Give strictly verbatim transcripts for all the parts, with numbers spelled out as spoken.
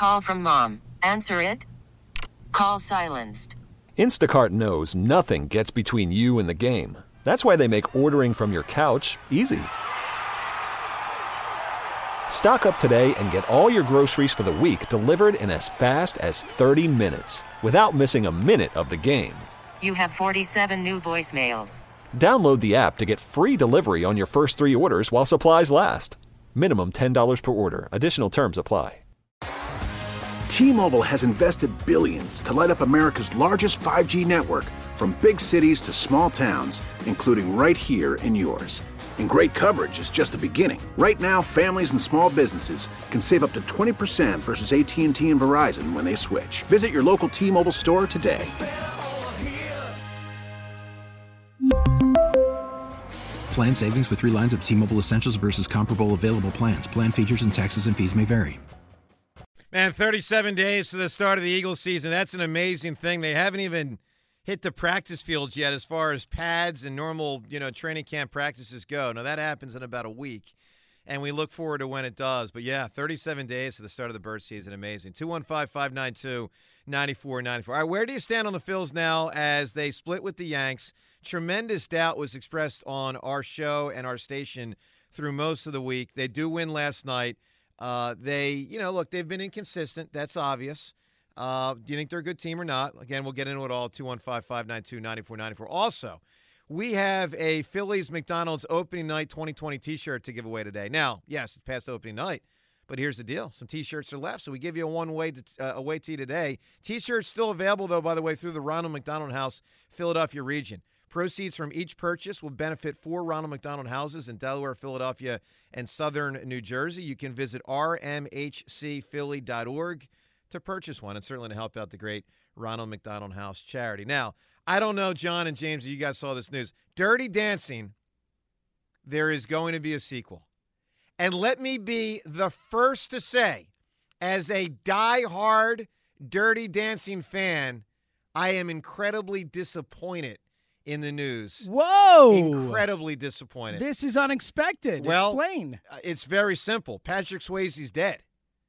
Call from mom. Answer it. Call silenced. Instacart knows nothing gets between you and the game. That's why they make ordering from your couch easy. Stock up today and get all your groceries for the week delivered in as fast as thirty minutes without missing a minute of the game. You have forty-seven new voicemails. Download the app to get free delivery on your first three orders while supplies last. Minimum ten dollars per order. Additional terms apply. T-Mobile has invested billions to light up America's largest five G network, from big cities to small towns, including right here in yours. And great coverage is just the beginning. Right now, families and small businesses can save up to twenty percent versus A T and T and Verizon when they switch. Visit your local T-Mobile store today. Plan savings with three lines of T-Mobile Essentials versus comparable available plans. Plan features and taxes and fees may vary. Man, thirty-seven days to the start of the Eagles season. That's an amazing thing. They haven't even hit the practice fields yet as far as pads and normal, you know, training camp practices go. Now, that happens in about a week, and we look forward to when it does. But, yeah, thirty-seven days to the start of the bird season. Amazing. two one five, five nine two, nine four nine four. All right, where do you stand on the Phils now as they split with the Yanks? Tremendous doubt was expressed on our show and our station through most of the week. They do win last night. Uh, they, you know, look, they've been inconsistent. That's obvious. Uh, do you think they're a good team or not? Again, we'll get into it all. two one five, five nine two, nine four nine four. Also, we have a Phillies McDonald's opening night twenty twenty T-shirt to give away today. Now, yes, it's past opening night, but here's the deal. Some T-shirts are left, so we give you a one-way to, uh, away tee today. T-shirts still available, though, by the way, through the Ronald McDonald House, Philadelphia region. Proceeds from each purchase will benefit four Ronald McDonald houses in Delaware, Philadelphia, and southern New Jersey. You can visit r m h c philly dot org to purchase one, and certainly to help out the great Ronald McDonald House charity. Now, I don't know, John and James, if you guys saw this news. Dirty Dancing, there is going to be a sequel. And let me be the first to say, as a die-hard Dirty Dancing fan, I am incredibly disappointed in the news. Whoa! Incredibly disappointed. This is unexpected. Well, Explain. It's very simple. Patrick Swayze's dead.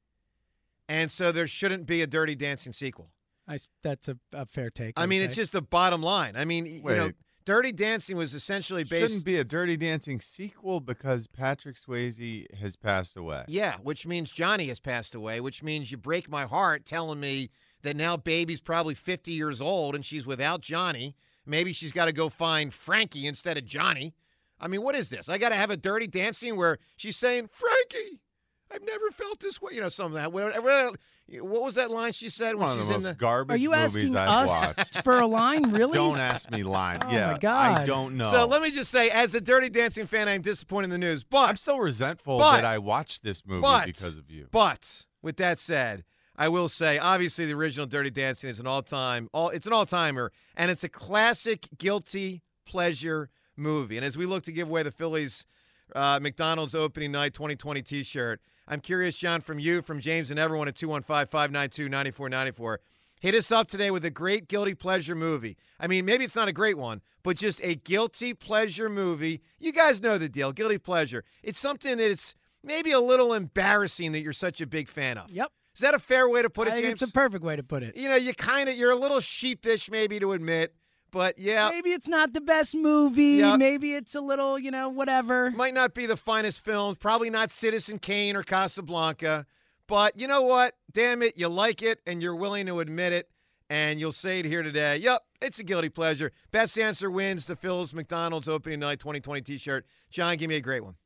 And so there shouldn't be a Dirty Dancing sequel. I, that's a, a fair take. I mean, it's just the bottom line. I mean, Wait. you know, Dirty Dancing was essentially based... Shouldn't be a Dirty Dancing sequel because Patrick Swayze has passed away. Yeah, which means Johnny has passed away, which means you break my heart telling me that now Baby's probably fifty years old and she's without Johnny. Maybe she's got to go find Frankie instead of Johnny. I mean, what is this? I got to have a Dirty Dancing where she's saying, Frankie, I've never felt this way. You know, something like that. What was that line she said when One she's of the in most the garbage Are you movies asking I've us watched. for a line, really? Don't ask me line. Oh, yeah, my God. I don't know. So let me just say, as a Dirty Dancing fan, I'm disappointed in the news. But I'm still resentful but, that I watched this movie but, because of you. But with that said, I will say, obviously, the original Dirty Dancing is an all-time, all it's an all-timer, and it's a classic guilty pleasure movie. And as we look to give away the Phillies uh, McDonald's opening night twenty twenty T-shirt, I'm curious, John, from you, from James, and everyone at two one five, five nine two, nine four nine four, hit us up today with a great guilty pleasure movie. I mean, maybe it's not a great one, but just a guilty pleasure movie. You guys know the deal, guilty pleasure. It's something that it's maybe a little embarrassing that you're such a big fan of. Yep. Is that a fair way to put it, I think James? it's a perfect way to put it. You know, you kind of, you're a little sheepish maybe to admit, but yeah. Maybe it's not the best movie. Yeah. Maybe it's a little, you know, whatever. Might not be the finest film. Probably not Citizen Kane or Casablanca. But you know what? Damn it, you like it, and you're willing to admit it, and you'll say it here today. Yep, it's a guilty pleasure. Best answer wins the Phil's McDonald's opening night twenty twenty T-shirt. John, give me a great one.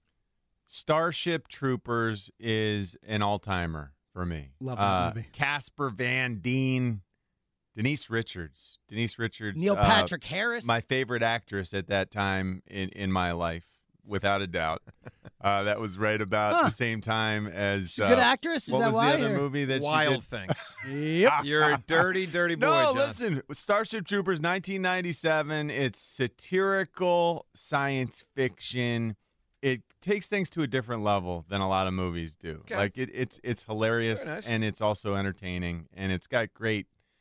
Starship Troopers is an all-timer for me. Love that uh, movie. Casper Van Dien, Denise Richards. Denise Richards. Neil uh, Patrick Harris. My favorite actress at that time in, in my life, without a doubt. Uh, that was right about Huh. the same time as... She's a good uh, actress? Is what that was why, the other or- movie that Wild she did? Things. Yep. You're a dirty, dirty boy, No, John. listen. Starship Troopers, nineteen ninety-seven. It's satirical science fiction. It takes things to a different level than a lot of movies do. Okay. Like it, it's it's hilarious Very nice. and it's also entertaining and it's got great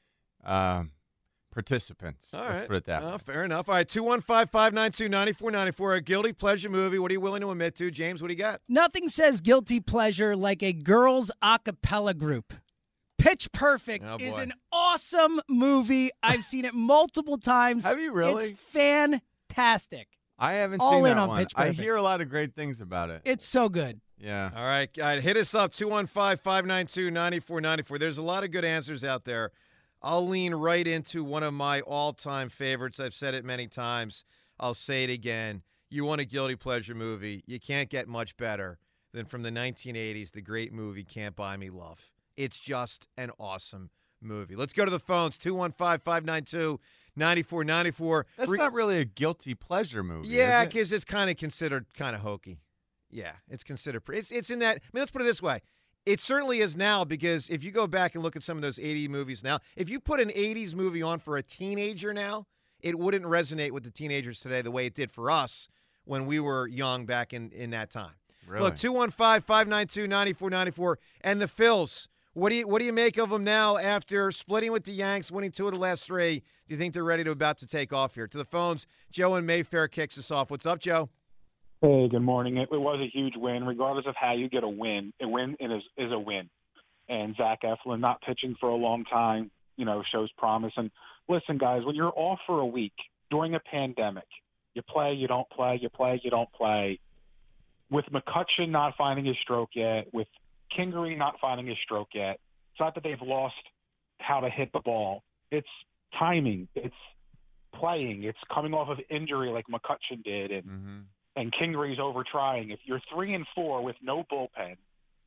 um, participants. All Let's right. put it that Uh, way. fair enough. All right, two one five, five nine two, nine four nine four. A guilty pleasure movie. What are you willing to admit to? James, what do you got? Nothing says guilty pleasure like a girls' a cappella group. Pitch Perfect Oh, is boy. an awesome movie. I've seen it multiple times. Have you really? It's fantastic. I haven't All seen in that on one. Pitch I Perfect. hear a lot of great things about it. It's so good. Yeah. All right, guys, hit us up, two one five, five nine two, nine four nine four. There's a lot of good answers out there. I'll lean right into one of my all-time favorites. I've said it many times. I'll say it again. You want a guilty pleasure movie, you can't get much better than from the nineteen eighties, the great movie Can't Buy Me Love. It's just an awesome movie. Let's go to the phones, two one five, five nine two, nine four nine four. That's Re- not really a guilty pleasure movie. Yeah, is it? because it's kind of considered kind of hokey. Yeah, it's considered. Pre- it's it's in that. I mean, let's put it this way. It certainly is now, because if you go back and look at some of those eighties movies now, if you put an eighties movie on for a teenager now, it wouldn't resonate with the teenagers today the way it did for us when we were young back in, in that time. Really? Look, two one five, five nine two, nine four nine four. And the Phils, what do you what do you make of them now after splitting with the Yanks, winning two of the last three? Do you think they're ready to about to take off here? To the phones, Joe in Mayfair kicks us off. What's up, Joe? Hey, good morning. It, it was a huge win. Regardless of how you get a win, a win is, is a win. And Zach Eflin not pitching for a long time, you know, shows promise. And listen, guys, when you're off for a week during a pandemic, you play, you don't play, you play, you don't play. With McCutcheon not finding his stroke yet, with Kingery not finding his stroke yet, it's not that they've lost how to hit the ball. It's timing. It's playing. It's coming off of injury like McCutcheon did, and Mm-hmm. and Kingery's over trying. If you're three and four with no bullpen,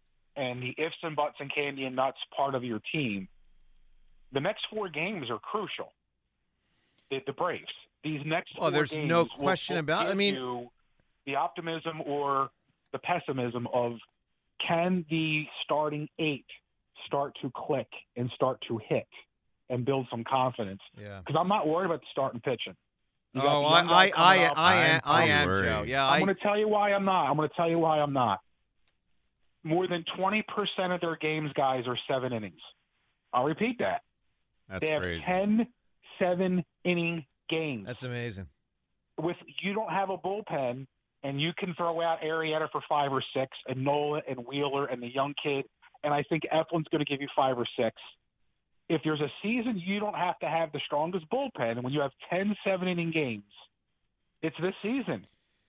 and the ifs and buts and candy and nuts part of your team, the next four games are crucial. The, the Braves. These next Oh, four there's games no will- question will about it. I give mean- you the optimism or the pessimism of, can the starting eight start to click and start to hit and build some confidence? Yeah. Because I'm not worried about the starting pitching. You got Oh, the I, young guy I, I, coming up. I, am, I I'm am, worried. Joe. Yeah, I'm I, going to tell you why I'm not. I'm going to tell you why I'm not. More than twenty percent of their games, guys, are seven innings. I'll repeat that. That's they have crazy. ten seven-inning games. that's amazing. With you don't have a bullpen, and you can throw out Arrieta for five or six, and Nola and Wheeler and the young kid, and I think Eflin's going to give you five or six. If there's a season you don't have to have the strongest bullpen, and when you have ten seven-inning games, it's this season.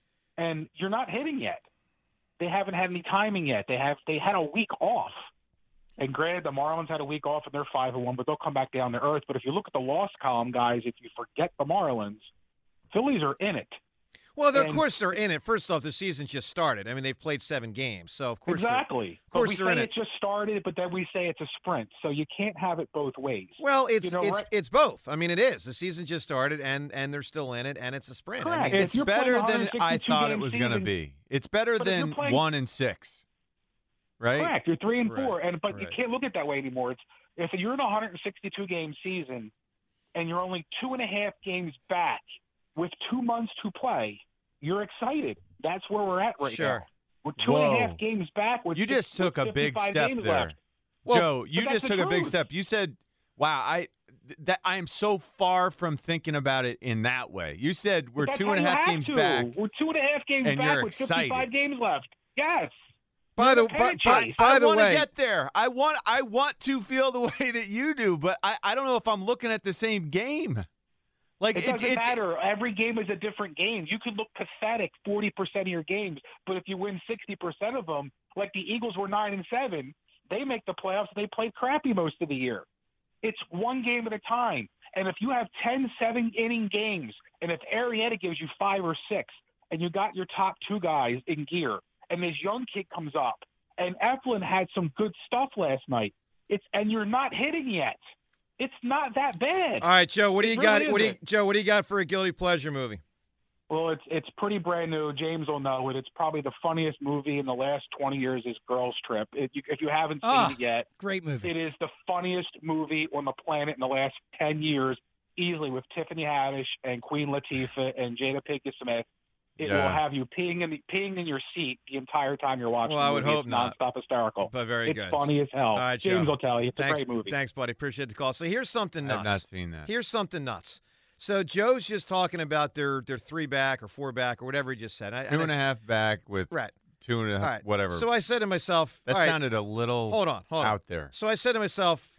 And you're not hitting yet. They haven't had any timing yet. They have they had a week off. And granted, the Marlins had a week off and they're five and one, but they'll come back down to earth. But if you look at the loss column, guys, if you forget the Marlins, Phillies are in it. Well, they're, of And- course they're in it. First off, the season just started. I mean, they've played seven games, so of course. they're- Exactly. Of course but we they're say in it it. just started, but then we say it's a sprint. So you can't have it both ways. Well, it's You know, it's right- it's both. I mean, it is. The season just started, and and they're still in it, and it's a sprint. I Correct. mean, It's you're better playing than I 162 thought it game was going to season- be. It's better But if you're than playing- one and six, right? Correct. You're three and Right, four, and but you right. can't look at it that way anymore. It's if you're in a one hundred sixty-two game season, and you're only two and a half games back with two months to play, you're excited. That's where we're at right Sure. now. We're two and a half Whoa. games back. With You six- just took with a big fifty-five step games there. left. Well, Joe, you but just that's took the a big truth. step. You said, "Wow, I th- that I am so far from thinking about it in that way." You said we're But that's two how and a you half have games to. back. We're two and a half games and back you're with fifty-five excited. games left. Yes. by the You're by, pennant by, chase. by I the want to way, get there. I want I want to feel the way that you do, but I, I don't know if I'm looking at the same game. Like It doesn't it's matter. Every game is a different game. You could look pathetic forty percent of your games, but if you win sixty percent of them, like the Eagles were nine and seven, they make the playoffs. They played crappy most of the year. It's one game at a time. And if you have ten seven-inning games, and if Arrieta gives you five or six, and you got your top two guys in gear, and this young kid comes up, and Eflin had some good stuff last night, it's and you're not hitting yet. It's not that bad. all right, Joe. What do It you really got? What do you, isn't. Joe? What do you got for a guilty pleasure movie? Well, it's it's pretty brand new. James will know it. It's probably the funniest movie in the last twenty years is Girls Trip. It, you, if you haven't seen Ah, it yet, Great movie. it is the funniest movie on the planet in the last ten years, easily, with Tiffany Haddish and Queen Latifah and Jada Pinkett Smith. It Yeah. will have you peeing in the, peeing in your seat the entire time you're watching. Well, I the would movie. hope It's not. nonstop hysterical. But very it's good. funny as hell. All right, James Joe. will tell you. It's Thanks, a great movie. Thanks, buddy. Appreciate the call. So here's something nuts. I've not seen that. Here's something nuts. So Joe's just talking about their their three back or four back or whatever he just said. I, Two and I, a half back with Right. two and a half, All right. whatever. So I said to myself, that all right, sounded a little hold on, hold on. out there. So I said to myself,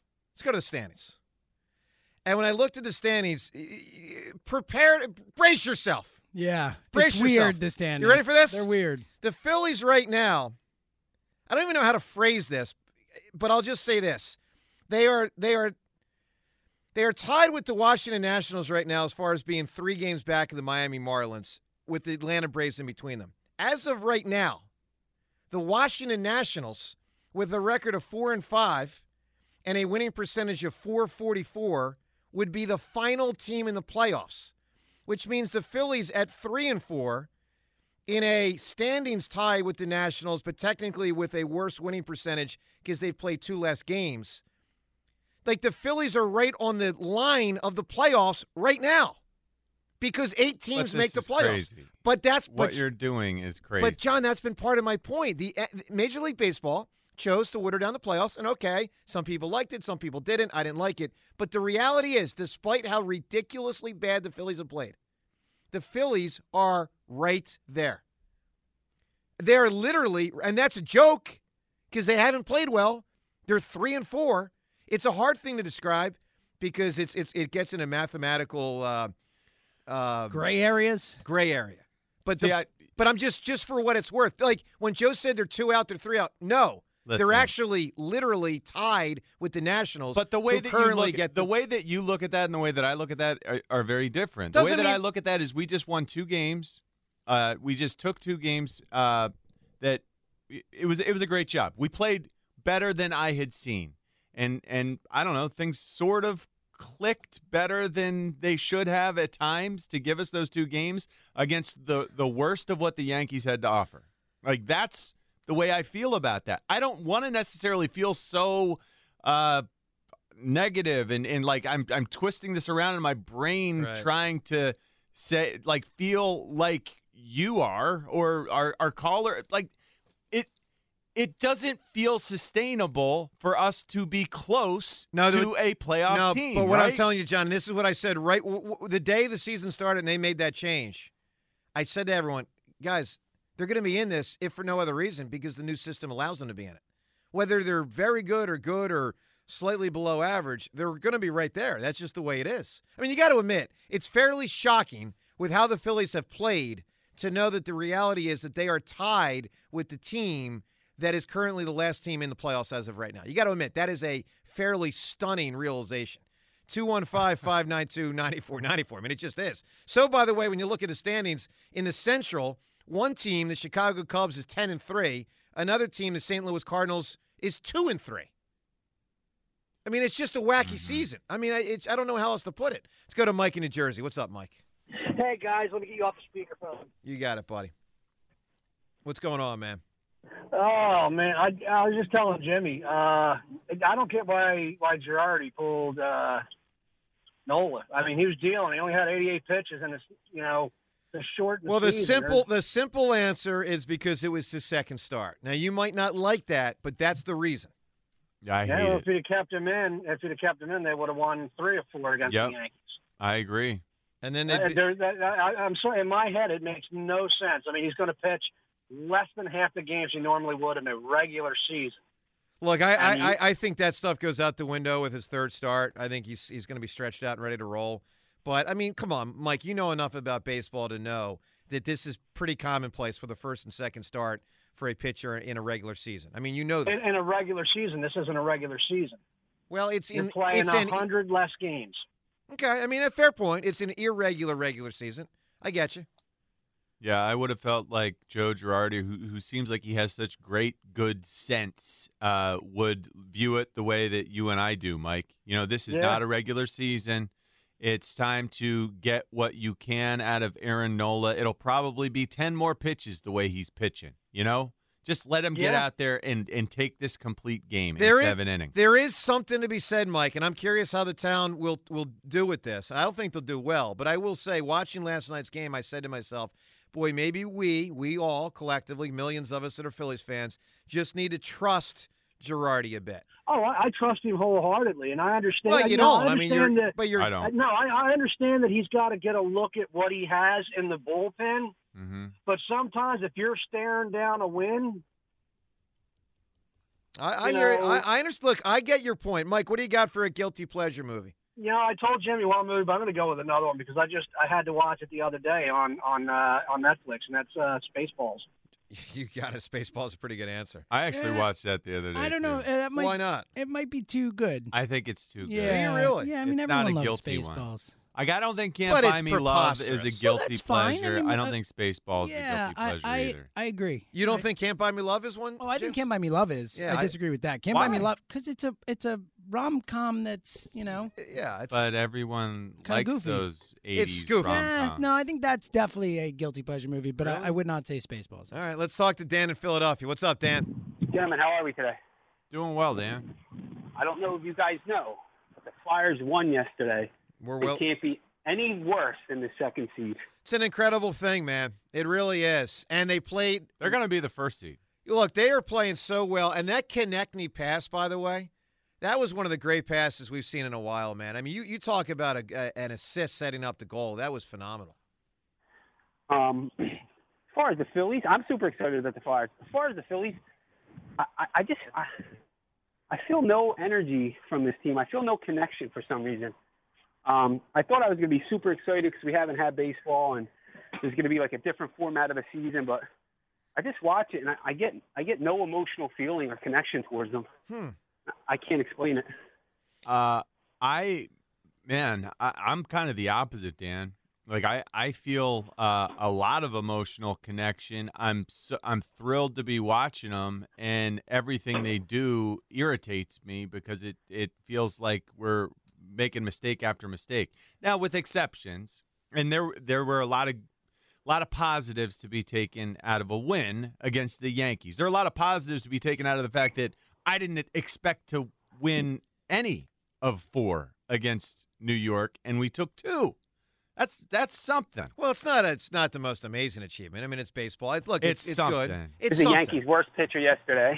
Let's go to the standings. And when I looked at the standings, prepare, brace yourself. Yeah, Brace it's yourself. weird, the standings. You ready for this? They're weird. The Phillies right now, I don't even know how to phrase this, but I'll just say this. They are they are they are tied with the Washington Nationals right now as far as being three games back of the Miami Marlins with the Atlanta Braves in between them. As of right now, the Washington Nationals, with a record of four and five and a winning percentage of four forty-four, would be the final team in the playoffs, which means the Phillies at three and four in a standings tie with the Nationals, but technically with a worse winning percentage because they've played two less games. Like, the Phillies are right on the line of the playoffs right now because eight teams But make the this is playoffs. crazy. But that's What but, you're doing is crazy. But, John, that's been part of my point. The uh, Major League Baseball chose to whittle down the playoffs, and okay, some people liked it, some people didn't. I didn't like it. But the reality is, despite how ridiculously bad the Phillies have played, the Phillies are right there. They're literally, and that's a joke because they haven't played well. They're three and four. It's a hard thing to describe because it's it's it gets into mathematical uh, uh, Gray areas? Gray area. But See, the, I- but I'm just just for what it's worth. Like when Joe said they're two out, they're three out. No, Listen. they're actually literally tied with the Nationals. But the way who that currently you look, get the way that you look at that and the way that I look at that are, are very different. The Doesn't way that I mean- look at that is we just won two games. Uh, we just took two games. Uh, that it was it was a great job. We played better than I had seen, and and I don't know, things sort of clicked better than they should have at times to give us those two games against the the worst of what the Yankees had to offer. Like, that's the way I feel about that. I don't want to necessarily feel so uh, negative and, and like I'm I'm twisting this around in my brain, Right. trying to say, like, feel like you are or our our caller. Like, it it doesn't feel sustainable for us to be close No, to the- a playoff no, team. but what I'm right? telling you, John, this is what I said right w- w- the day the season started and they made that change. I said to everyone, guys, they're going to be in this if for no other reason because the new system allows them to be in it. Whether they're very good or good or slightly below average, they're going to be right there. That's just the way it is. I mean, you got to admit, it's fairly shocking with how the Phillies have played to know that the reality is that they are tied with the team that is currently the last team in the playoffs as of right now. You got to admit, that is a fairly stunning realization. two one five, five nine two, nine four nine four. I mean, it just is. So, by the way, when you look at the standings, in the Central, one team, the Chicago Cubs, is ten and three. Another team, the Saint Louis Cardinals, is two and three. I mean, it's just a wacky Mm-hmm. season. I mean, it's, I don't know how else to put it. Let's go to Mike in New Jersey. What's up, Mike? Hey, guys, let me get you off the speakerphone. You got it, buddy. What's going on, man? Oh, man, I, I was just telling Jimmy, uh, I don't get why why Girardi pulled uh, Nola. I mean, he was dealing. He only had eighty-eight pitches, and it's, you know, the short. Well, the season. simple the simple answer is because it was his second start. Now, you might not like that, but that's the reason. Yeah, I Yeah, hate well, it. if he'd have kept him in, if he'd have kept him in, they would have won three or four against Yep. the Yankees. I agree. And then Uh, they there, that, I, I'm sorry, in my head, it makes no sense. I mean, he's going to pitch less than half the games he normally would in a regular season. Look, I, I mean- I, I think that stuff goes out the window with his third start. I think he's he's going to be stretched out and ready to roll. But, I mean, come on, Mike, you know enough about baseball to know that this is pretty commonplace for the first and second start for a pitcher in a regular season. I mean, you know that. In, in a regular season, this isn't a regular season. Well, it's You're in playing it's a in hundred less games. Okay, I mean, a fair point. It's an irregular regular season. I get you. Yeah, I would have felt like Joe Girardi, who who seems like he has such great good sense, uh, would view it the way that you and I do, Mike. You know, this is Yeah. not a regular season. It's time to get what you can out of Aaron Nola. It'll probably be ten more pitches the way he's pitching, you know? Just let him get Yeah. out there and, and take this complete game There in is- seven innings. There is something to be said, Mike, and I'm curious how the town will will do with this. I don't think they'll do well, but I will say, watching last night's game, I said to myself, boy, maybe we, we all collectively, millions of us that are Phillies fans, just need to trust Girardi a bit. Oh, I, I trust him wholeheartedly, and I understand. Well, you know, don't. I I mean, you're, understand that, but you're. I don't. No, I, I understand that he's got to get a look at what he has in the bullpen. Mm-hmm. But sometimes, if you're staring down a win, I, I You hear. know- I, I understand. Look, I get your point, Mike. What do you got for a guilty pleasure movie? You know, I told Jimmy one movie, but I'm going to go with another one because I just I had to watch it the other day on on uh, on Netflix, and that's uh, Spaceballs. You got it. Spaceball's a pretty good answer. I actually Yeah. watched that the other day. I don't know. too. uh, That might, Why not? It might be too good. I think it's too good. Yeah, Do you really? Yeah, I mean It's not everyone a loves guilty one. Spaceballs. Like, I don't think Can't But Buy it's Me Love is a preposterous. Well, guilty that's fine. I pleasure. I, mean, don't uh, think Spaceballs is Yeah, a guilty pleasure I, I, either. I agree. You don't I, think Can't Buy Me Love is one? Oh, I think James? Can't Buy Me Love is. Yeah, I I- disagree with that. Can't Buy Me Why? Love because it's a it's a rom com that's you know. Yeah, it's, But everyone Kinda likes goofy. those It's eighties goofy. Eh, rom-coms. no, I think that's definitely a guilty pleasure movie, but Really? I, I would not say Spaceballs. all right. Let's talk to Dan in Philadelphia. What's up, Dan? Gentlemen, how are we today? Doing well, Dan. I don't know if you guys know, but the Flyers won yesterday. We're It well. can't be any worse than the second seed. It's an incredible thing, man. It really is. And they played. They're going to be the first seed. Look, they are playing so well. And that Konechny pass, by the way, that was one of the great passes we've seen in a while, man. I mean, you, you talk about a, a, an assist setting up the goal. That was phenomenal. Um, as far as the Phillies, I'm super excited about the Flyers. As far as the Phillies, I, I, I just I, I feel no energy from this team. I feel no connection for some reason. Um, I thought I was going to be super excited because we haven't had baseball and there's going to be like a different format of a season, but I just watch it and I, I get I get no emotional feeling or connection towards them. Hmm. I can't explain it. Uh, I, man, I, I'm kind of the opposite, Dan. Like I, I feel uh, a lot of emotional connection. I'm so, I'm thrilled to be watching them, and everything they do irritates me because it, it feels like we're making mistake after mistake. Now, with exceptions, and there there were a lot of lot of positives to be taken out of a win against the Yankees. There are a lot of positives to be taken out of the fact that I didn't expect to win any of four against New York, and we took two. That's that's something. Well, it's not it's not the most amazing achievement. I mean, it's baseball. I, look, it's, It's it's something. good. It's the something. Yankees' worst pitcher yesterday.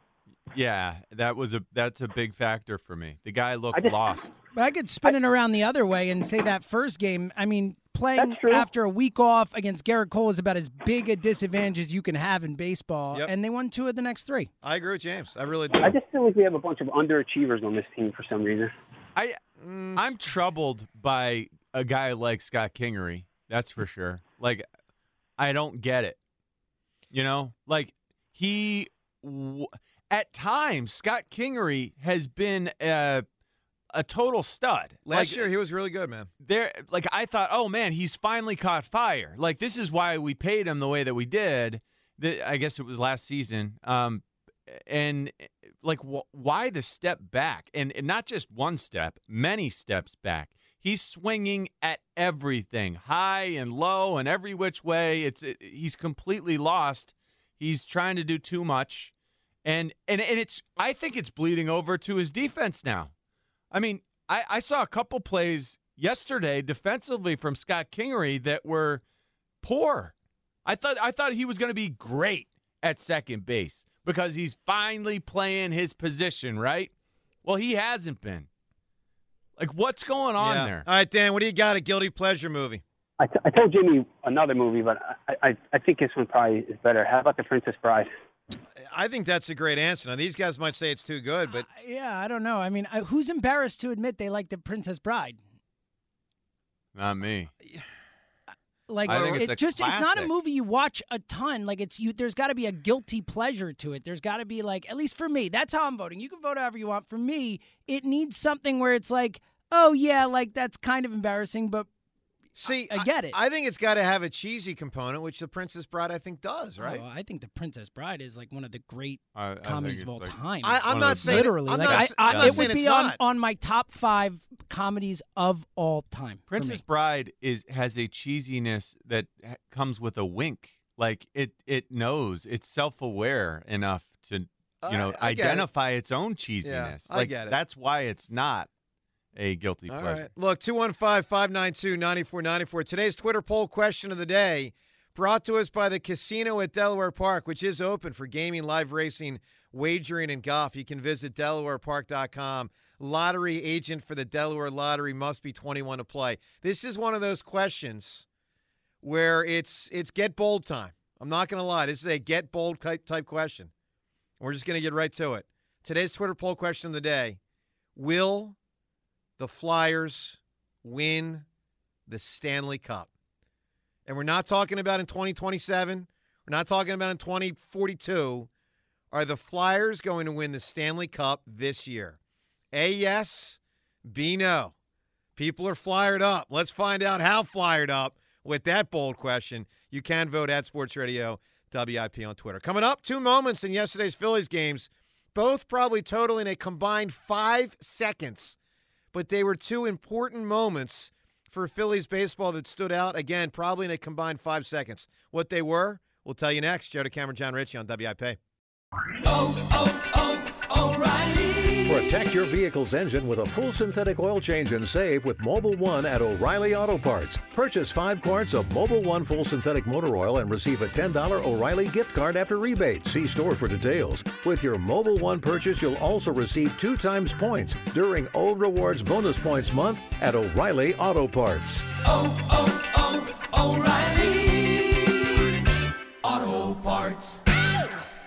Yeah, that was a that's a big factor for me. The guy looked I just- lost. But I could spin it around the other way and say that first game, I mean, playing That's true. after a week off against Garrett Cole is about as big a disadvantage as you can have in baseball, Yep. and they won two of the next three. I agree with James. I really do. I just feel like we have a bunch of underachievers on this team for some reason. I Mm, I'm troubled by a guy like Scott Kingery. That's for sure. Like, I don't get it. You know, like he w- at times Scott Kingery has been a a total stud. last Like, year he was really good, man. there like I thought, oh man, he's finally caught fire. Like this is why we paid him the way that we did. The, I guess it was last season. Um, and like wh- why the step back? And, and not just one step, many steps back. He's swinging at everything, high and low and every which way. It's it, he's completely lost. He's trying to do too much. And and and it's I think it's bleeding over to his defense now. I mean, I, I saw a couple plays yesterday defensively from Scott Kingery that were poor. I thought I thought he was going to be great at second base because he's finally playing his position, right? Well, he hasn't been. Like, what's going on Yeah. there? All right, Dan, what do you got? A guilty pleasure movie? I, t- I told Jimmy another movie, but I, I, I think this one probably is better. How about The Princess Bride? I think that's a great answer. Now, these guys might say it's too good, but Uh, yeah, I don't know. I mean, I, who's embarrassed to admit they like the Princess Bride? Not me. Like, I think it's it a just it's not a classic. movie you watch a ton. Like, it's you. There's got to be a guilty pleasure to it. There's got to be like, at least for me, that's how I'm voting. You can vote however you want. For me, it needs something where it's like, oh yeah, like that's kind of embarrassing, but see, I, I get it. I think it's got to have a cheesy component, which The Princess Bride, I think, does, right? Oh, I think The Princess Bride is like one of the great I, I think comedies of it's all like- time. I, I'm One of not those- saying Literally, I'm like not, I, s- I I'm not it saying would be it's on, not. on my top five comedies of all time. for Princess me. Bride is has a cheesiness that ha- comes with a wink. Like it, it knows it's self-aware enough to, you I- know, I get it. identify its own cheesiness. I like get it. that's why it's not a guilty All pleasure. right. Look, two one five, five nine two, nine four nine four. Today's Twitter poll question of the day brought to us by the Casino at Delaware Park, which is open for gaming, live racing, wagering, and golf. You can visit delaware park dot com. Lottery agent for the Delaware Lottery must be twenty-one to play. This is one of those questions where it's it's get bold time. I'm not going to lie. This is a get bold type type question. We're just going to get right to it. Today's Twitter poll question of the day, will the Flyers win the Stanley Cup? And we're not talking about in twenty twenty-seven. We're not talking about in twenty forty-two. Are the Flyers going to win the Stanley Cup this year? A, yes. B, no. People are flyered up. Let's find out how flyered up with that bold question. You can vote at Sports Radio W I P on Twitter. Coming up, two moments in yesterday's Phillies games, both probably totaling a combined five seconds. But they were two important moments for Phillies baseball that stood out, again, probably in a combined five seconds. What they were, we'll tell you next. Joe DeCamera, John Ritchie on W I P. Oh, oh, oh, O'Reilly. Protect your vehicle's engine with a full synthetic oil change and save with Mobil one at O'Reilly Auto Parts. Purchase five quarts of Mobil one full synthetic motor oil and receive a ten dollars O'Reilly gift card after rebate. See store for details. With your Mobil one purchase, you'll also receive two times points during O Rewards Bonus Points Month at O'Reilly Auto Parts. Oh, oh, oh, O'Reilly Auto Parts.